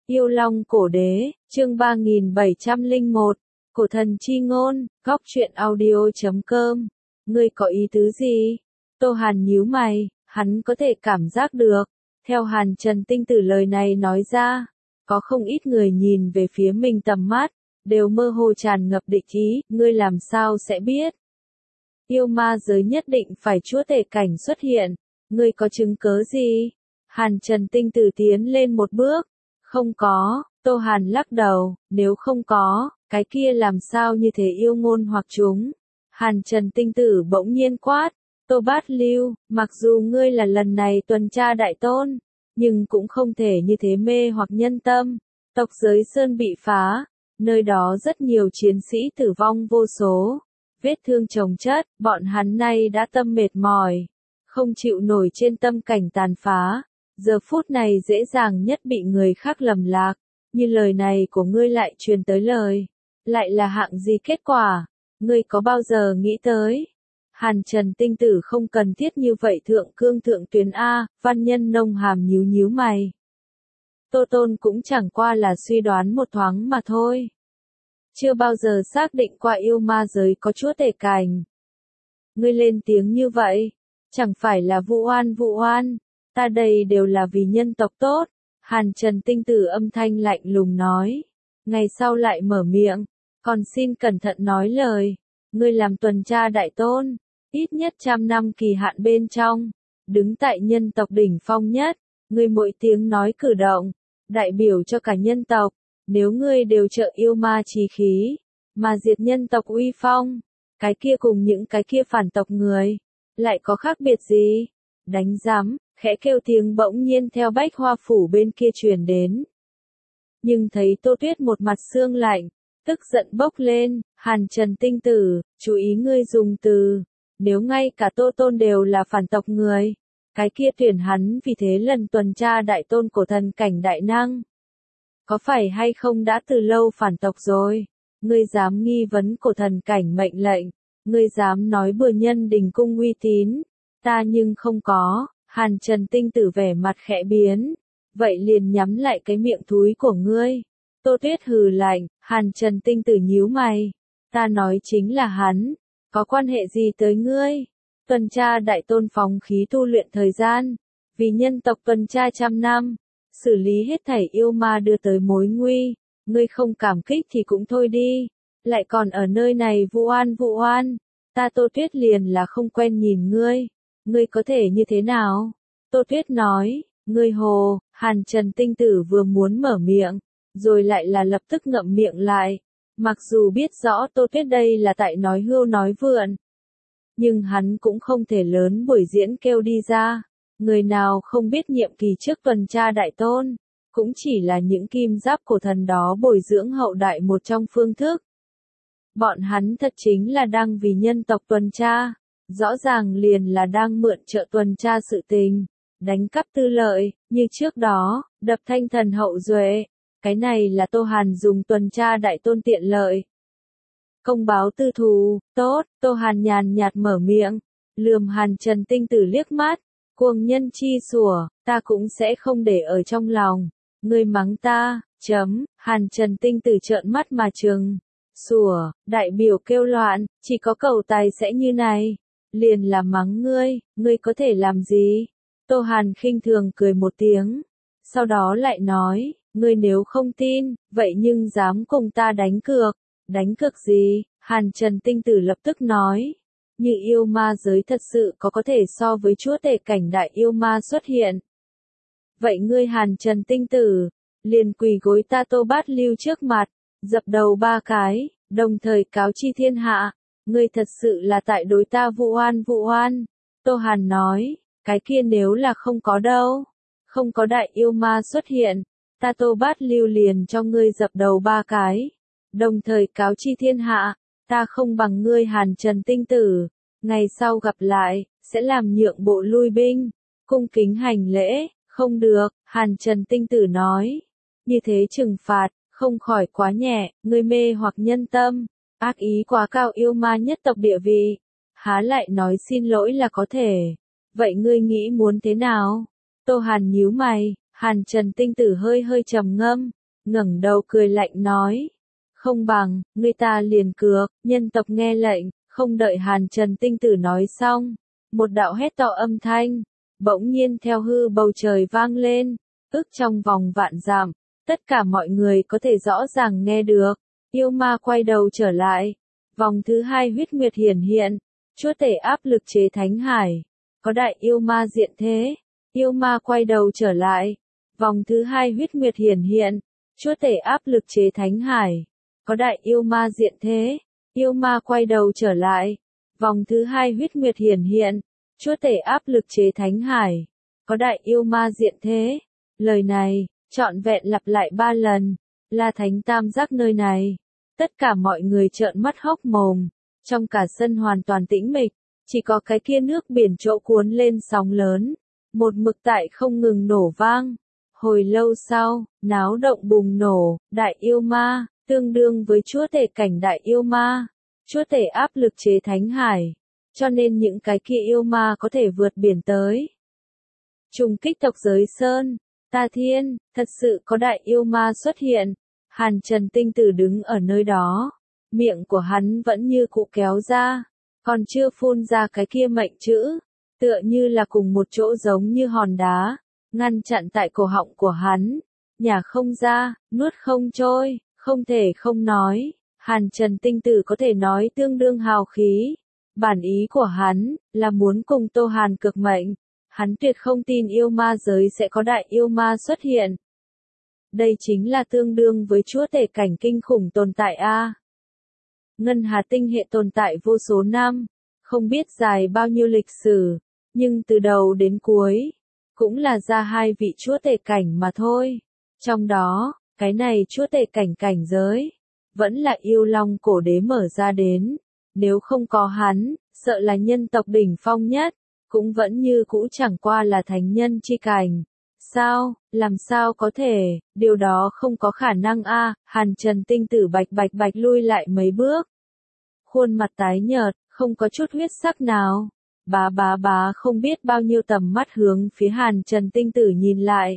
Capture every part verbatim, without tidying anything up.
Yêu Long Cổ Đế, chương ba nghìn bảy trăm lẻ một, Cổ Thần Chi Ngôn, góc truyện audio chấm com. Ngươi có ý tứ gì? Tô Hàn nhíu mày, hắn có thể cảm giác được. Theo Hàn Trần Tinh Tử lời này nói ra, có không ít người nhìn về phía mình tầm mắt, đều mơ hồ tràn ngập địch ý, ngươi làm sao sẽ biết? Yêu ma giới nhất định phải chúa tể cảnh xuất hiện, ngươi có chứng cớ gì? Hàn Trần Tinh Tử tiến lên một bước. Không có, Tô Hàn lắc đầu, nếu không có, cái kia làm sao như thế yêu ngôn hoặc chúng. Hàn Trần Tinh Tử bỗng nhiên quát, Tô Bát Lưu, mặc dù ngươi là lần này tuần tra đại tôn, nhưng cũng không thể như thế mê hoặc nhân tâm. Tộc giới sơn bị phá, nơi đó rất nhiều chiến sĩ tử vong vô số, vết thương chồng chất, bọn hắn nay đã tâm mệt mỏi, không chịu nổi trên tâm cảnh tàn phá. Giờ phút này dễ dàng nhất bị người khác lầm lạc, như lời này của ngươi lại truyền tới lời, lại là hạng gì kết quả, ngươi có bao giờ nghĩ tới? Hàn Trần Tinh Tử không cần thiết như vậy thượng cương thượng tuyến A, văn nhân nông hàm nhíu nhíu mày. Tô Tôn cũng chẳng qua là suy đoán một thoáng mà thôi. Chưa bao giờ xác định qua yêu ma giới có chúa tể cảnh. Ngươi lên tiếng như vậy, chẳng phải là vu oan vu oan. Ta đây đều là vì nhân tộc tốt, Hàn Trần Tinh Tử âm thanh lạnh lùng nói. Ngày sau lại mở miệng, còn xin cẩn thận nói lời, ngươi làm tuần tra đại tôn, ít nhất trăm năm kỳ hạn bên trong, đứng tại nhân tộc đỉnh phong nhất, ngươi mỗi tiếng nói cử động, đại biểu cho cả nhân tộc, nếu ngươi đều trợ yêu ma trì khí, mà diệt nhân tộc uy phong, cái kia cùng những cái kia phản tộc người, lại có khác biệt gì? Đánh giám. Khẽ kêu tiếng bỗng nhiên theo bách hoa phủ bên kia truyền đến. Nhưng thấy Tô Tuyết một mặt xương lạnh, tức giận bốc lên, Hàn Trần Tinh Tử, chú ý ngươi dùng từ, nếu ngay cả Tô Tôn đều là phản tộc người, cái kia tuyển hắn vì thế lần tuần tra đại tôn cổ thần cảnh đại năng. Có phải hay không đã từ lâu phản tộc rồi, ngươi dám nghi vấn cổ thần cảnh mệnh lệnh, ngươi dám nói bừa nhân đình cung uy tín, ta nhưng không có. Hàn Trần Tinh Tử vẻ mặt khẽ biến, vậy liền nhắm lại cái miệng thúi của ngươi. Tô Tuyết hừ lạnh, Hàn Trần Tinh Tử nhíu mày, ta nói chính là hắn, có quan hệ gì tới ngươi? Tuần tra đại tôn phóng khí tu luyện thời gian, vì nhân tộc tuần tra trăm năm, xử lý hết thảy yêu ma đưa tới mối nguy, ngươi không cảm kích thì cũng thôi đi, lại còn ở nơi này vu oan vu oan, ta Tô Tuyết liền là không quen nhìn ngươi. Ngươi có thể như thế nào? Tô Tuyết nói, ngươi hồ, Hàn Trần Tinh Tử vừa muốn mở miệng, rồi lại là lập tức ngậm miệng lại. Mặc dù biết rõ Tô Tuyết đây là tại nói hưu nói vượn, nhưng hắn cũng không thể lớn buổi diễn kêu đi ra. Người nào không biết nhiệm kỳ trước tuần tra đại tôn, cũng chỉ là những kim giáp cổ thần đó bồi dưỡng hậu đại một trong phương thức. Bọn hắn thật chính là đang vì nhân tộc tuần tra. Rõ ràng liền là đang mượn trợ tuần tra sự tình, đánh cắp tư lợi, như trước đó, đập thanh thần hậu duệ, cái này là Tô Hàn dùng tuần tra đại tôn tiện lợi. Công báo tư thù, tốt, Tô Hàn nhàn nhạt mở miệng, lườm Hàn Trần Tinh Tử liếc mắt, cuồng nhân chi sủa, ta cũng sẽ không để ở trong lòng, ngươi mắng ta, chấm, Hàn Trần Tinh Tử trợn mắt mà trừng, sủa, đại biểu kêu loạn, chỉ có cầu tài sẽ như này. Liền là mắng ngươi, ngươi có thể làm gì? Tô Hàn khinh thường cười một tiếng, sau đó lại nói, ngươi nếu không tin, vậy nhưng dám cùng ta đánh cược, đánh cược gì? Hàn Trần Tinh Tử lập tức nói, như yêu ma giới thật sự có có thể so với chúa tể cảnh đại yêu ma xuất hiện. Vậy ngươi Hàn Trần Tinh Tử, liền quỳ gối ta Tô Bát Lưu trước mặt, dập đầu ba cái, đồng thời cáo chi thiên hạ. Ngươi thật sự là tại đối ta vu oan vu oan. Tô Hàn nói, cái kia nếu là không có đâu, không có đại yêu ma xuất hiện, ta Tô Bát Lưu liền cho ngươi dập đầu ba cái, đồng thời cáo chi thiên hạ, ta không bằng ngươi Hàn Trần Tinh Tử, ngày sau gặp lại, sẽ làm nhượng bộ lui binh, cung kính hành lễ, không được, Hàn Trần Tinh Tử nói, như thế trừng phạt, không khỏi quá nhẹ, ngươi mê hoặc nhân tâm. Ác ý quá cao yêu ma nhất tộc địa vị, há lại nói xin lỗi là có thể. Vậy ngươi nghĩ muốn thế nào? Tô Hàn nhíu mày, Hàn Trần Tinh Tử hơi hơi trầm ngâm, ngẩng đầu cười lạnh nói. Không bằng, người ta liền cược, nhân tộc nghe lệnh, không đợi Hàn Trần Tinh Tử nói xong. Một đạo hét to âm thanh, bỗng nhiên theo hư bầu trời vang lên, ước trong vòng vạn dặm, tất cả mọi người có thể rõ ràng nghe được. Yêu ma quay đầu trở lại, vòng thứ hai huyết nguyệt hiển hiện, chúa tể áp lực chế thánh hải, có đại yêu ma diện thế. Yêu ma quay đầu trở lại, vòng thứ hai huyết nguyệt hiển hiện, chúa tể áp lực chế thánh hải, có đại yêu ma diện thế. Yêu ma quay đầu trở lại, vòng thứ hai huyết nguyệt hiển hiện, chúa tể áp lực chế thánh hải, có đại yêu ma diện thế. Lời này, trọn vẹn lặp lại ba lần, là thánh tam giác nơi này. Tất cả mọi người trợn mắt hốc mồm, trong cả sân hoàn toàn tĩnh mịch, chỉ có cái kia nước biển chỗ cuốn lên sóng lớn, một mực tại không ngừng nổ vang. Hồi lâu sau, náo động bùng nổ, đại yêu ma, tương đương với chúa tể cảnh đại yêu ma, chúa tể áp lực chế thánh hải, cho nên những cái kia yêu ma có thể vượt biển tới. Trùng kích tộc giới sơn, Ta Thiên, thật sự có đại yêu ma xuất hiện. Hàn Trần Tinh Tử đứng ở nơi đó, miệng của hắn vẫn như cũ kéo ra, còn chưa phun ra cái kia mệnh chữ, tựa như là cùng một chỗ giống như hòn đá, ngăn chặn tại cổ họng của hắn, nhả không ra, nuốt không trôi, không thể không nói. Hàn Trần Tinh Tử có thể nói tương đương hào khí, bản ý của hắn là muốn cùng Tô Hàn cực mệnh, hắn tuyệt không tin yêu ma giới sẽ có đại yêu ma xuất hiện. Đây chính là tương đương với chúa tể cảnh kinh khủng tồn tại a. Ngân Hà tinh hệ tồn tại vô số năm, không biết dài bao nhiêu lịch sử, nhưng từ đầu đến cuối, cũng là ra hai vị chúa tể cảnh mà thôi. Trong đó, cái này chúa tể cảnh cảnh giới, vẫn là yêu long cổ đế mở ra đến, nếu không có hắn, sợ là nhân tộc đỉnh phong nhất, cũng vẫn như cũ chẳng qua là thánh nhân chi cảnh. Sao, làm sao có thể, điều đó không có khả năng a. Hàn Trần Tinh Tử bạch bạch bạch lui lại mấy bước. Khuôn mặt tái nhợt, không có chút huyết sắc nào. Bá bá bá không biết bao nhiêu tầm mắt hướng phía Hàn Trần Tinh Tử nhìn lại.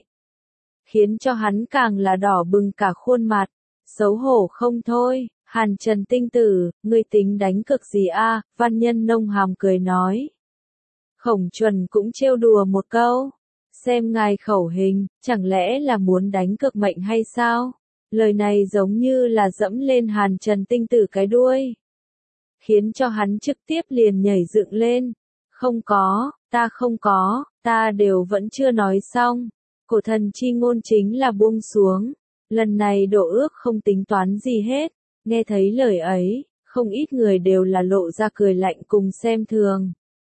Khiến cho hắn càng là đỏ bừng cả khuôn mặt, xấu hổ không thôi. Hàn Trần Tinh Tử, ngươi tính đánh cực gì a? Văn Nhân nông hàm cười nói. Khổng Chuẩn cũng trêu đùa một câu. Xem ngài khẩu hình, chẳng lẽ là muốn đánh cực mệnh hay sao? Lời này giống như là dẫm lên Hàn Trần Tinh Tử cái đuôi, khiến cho hắn trực tiếp liền nhảy dựng lên. Không có, ta không có, ta đều vẫn chưa nói xong. Cổ thần chi ngôn chính là buông xuống. Lần này đổ ước không tính toán gì hết. Nghe thấy lời ấy, không ít người đều là lộ ra cười lạnh cùng xem thường.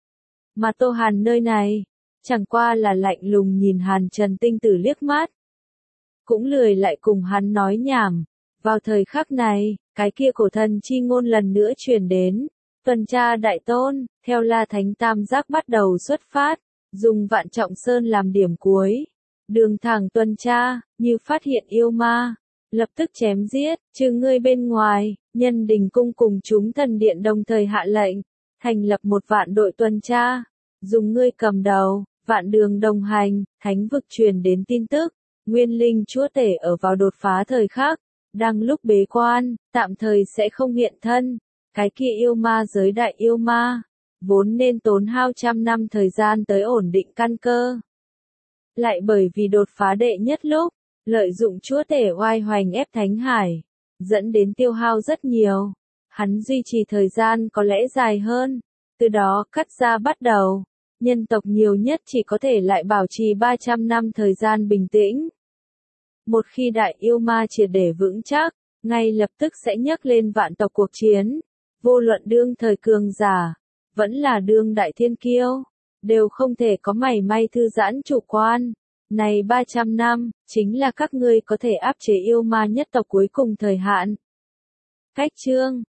Mà Tô Hàn nơi này, chẳng qua là lạnh lùng nhìn Hàn Trần Tinh Tử liếc mắt. Cũng lười lại cùng hắn nói nhảm. Vào thời khắc này, cái kia cổ thần chi ngôn lần nữa truyền đến. Tuần tra đại tôn, theo La Thánh Tam Giác bắt đầu xuất phát, dùng Vạn Trọng Sơn làm điểm cuối. Đường thẳng tuần tra, như phát hiện yêu ma, lập tức chém giết, trừ ngươi bên ngoài. Nhân Đình Cung cùng chúng thần điện đồng thời hạ lệnh, thành lập một vạn đội tuần tra, dùng ngươi cầm đầu. Vạn đường đồng hành, thánh vực truyền đến tin tức, Nguyên Linh chúa tể ở vào đột phá thời khắc, đang lúc bế quan, tạm thời sẽ không hiện thân. Cái kia yêu ma giới đại yêu ma, vốn nên tốn hao trăm năm thời gian tới ổn định căn cơ. Lại bởi vì đột phá đệ nhất lúc, lợi dụng chúa tể oai hoành ép thánh hải, dẫn đến tiêu hao rất nhiều. Hắn duy trì thời gian có lẽ dài hơn, từ đó cắt ra bắt đầu. Nhân tộc nhiều nhất chỉ có thể lại bảo trì ba trăm năm thời gian bình tĩnh. Một khi đại yêu ma triệt để vững chắc, ngay lập tức sẽ nhấc lên vạn tộc cuộc chiến. Vô luận đương thời cường giả, vẫn là đương đại thiên kiêu, đều không thể có mảy may thư giãn chủ quan. Này ba trăm năm, chính là các ngươi có thể áp chế yêu ma nhất tộc cuối cùng thời hạn. Cách chương